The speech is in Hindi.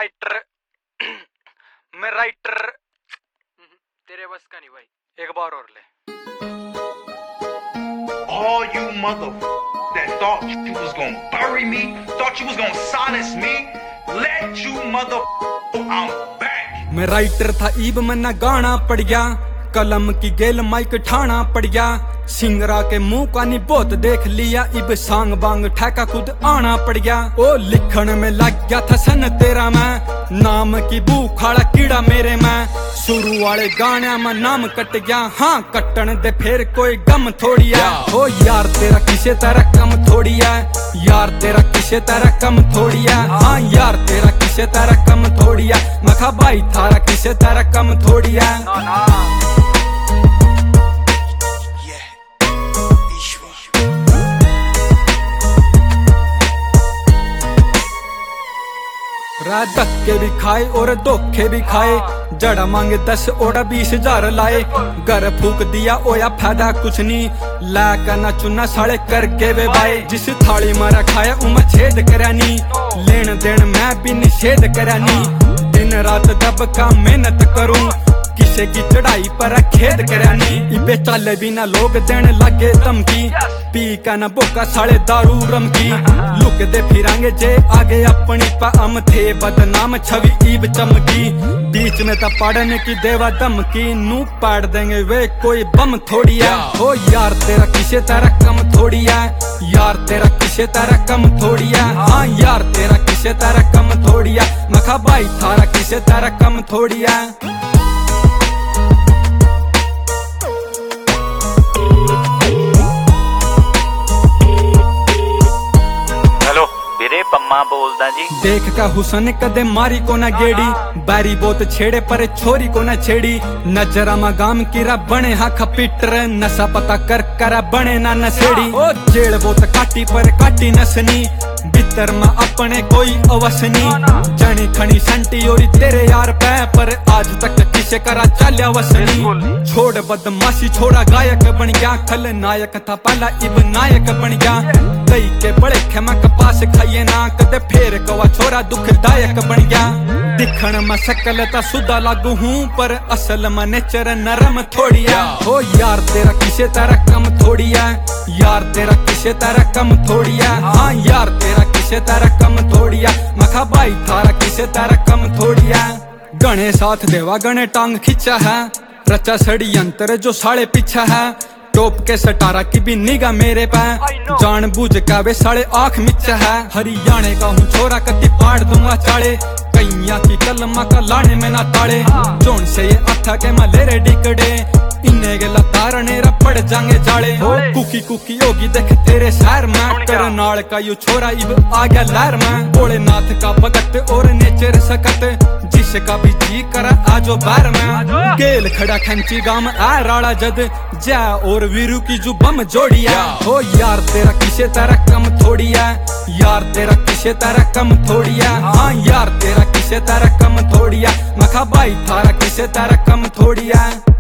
राइटर तेरे बस का नहीं भाई, एक बार और ले। All you mother that thought you was gonna bury me, thought you was gonna silence me, let you mother I'm back। मैं राइटर था ईब में ना गाना पड़ गया, कलम की गेल माइक ठाना पड़ गया, सिंगरा के मुंह का नहीं बहुत देख लिया, इब सांग बांग ठेका खुद आना पड़ गया। ओ लिखण में लग गया था सन तेरा मैं, नाम की भूखाड़ा कीड़ा मेरे में, शुरू वाले गाने में नाम कट गया, हाँ कटन दे फिर कोई गम थोड़ी है। ओ यार तेरा किसे तरह कम थोड़ी है, यार तेरा किसे तरह कम थोड़ी है, हाँ यार तेरा किसे तरह कम थोड़ी है, मखा भाई थारा किसे तरह कम थोड़ी है। धक्के भी खाए और धोखे भी खाए, जड़ा मांगे 10 और 20,000 लाए, घर फूक दिया ओया फायदा कुछ नहीं, लाकर ना चुना साले करके वे भाई, जिस थाली में रखाया उम छेद करानी, लेन देन मैं भी निषेध करानी, दिन रात दब का मेहनत करूं, किसे की चढ़ाई पर खेद करानी, इबे चाले बिना लोग देने लगे धमकी, पी का न बोका साले दारू रम की, लुक दे फिरांगे जे आगे अपनी पाम थे बदनाम छवि ईब चमकी, बीच में तो पढ़ने की देवा धमकी, नू पाड़ देंगे वे कोई बम थोड़ी है। ओ यार तेरा किसे तरह कम थोड़ी है, यार तेरा किसे तरह कम थोड़ी है, हाँ यार तेरा किसे तरह कम थोड़ी है, मखा भाई थारा किसे तरह कम थोड़ी है। पम्मा बोलदा जी, देख का हुसन कदे मारी को ना गेड़ी, बारी बोत छेड़े पर छोरी को ना छेड़ी, नजरा मा गाम कीरा बने हा खपीटर, नशा पता कर करा बने ना नसेड़ी, ओ जेड़ बोत काटी पर काटी नसनी, भीतर मा अपने कोई अवसनी, जनी खनी संटी ओरी तेरे यार पे, पर आज तक किसे करा चाल्या वसनी, छोड़ बदमाशी छोड़ा गायक बन गया, खल नायक था पहला इब नायक बन गया, दई के बड़े खेमा कपास खाइए ना, कदे फेर कवा छोरा दुखदायक बन गया, दिखण में शकल ता सुधा लागू हूँ, पर असल में नेचर नरम थोड़ी है। ओ यार तेरा किसे तरह कम थोड़ी है, यार तेरा किसे तरह कम थोड़ी है, हाँ यार तेरा किसे तरह कम थोड़ी है, मखा भाई थारा किसे तरह कम थोड़ी है। गणे साथ देवा गणे टांग खींचा है, रचा सड़ी यंत्र जो साले पीछा है, टोप के सटारा की भी निगाह मेरे पे, जान बूझ का वे साले आँख मिच्चा है, हरियाणे का हूँ छोरा कति पाड़ दूंगा चाड़े, कैया की कलमा का लाने में ना ताड़े, जोन से ये अथा के मलेरे डिकड़े, इन्हें के लतारने रपड़ जांगे जाड़े, कुकी कुकी होगी देख तेरे शहर में, करनाल का यू छोरा इब आ गया लहर में, भोलेनाथ का भगत और नेचर सकत, जिसका भी जी करा आजो बार में, गेल खड़ा खंची गाम आ राड़ा जद, जा और वीरू की जो बम जोड़िया। हो यार तेरा किसे तरह कम थोड़ी है, यार तेरा किसे तरह कम थोड़ी है, हाँ यार तेरा किसे तरह कम थोड़ी है, मखा भाई थारा किसे तरह कम थोड़ी है।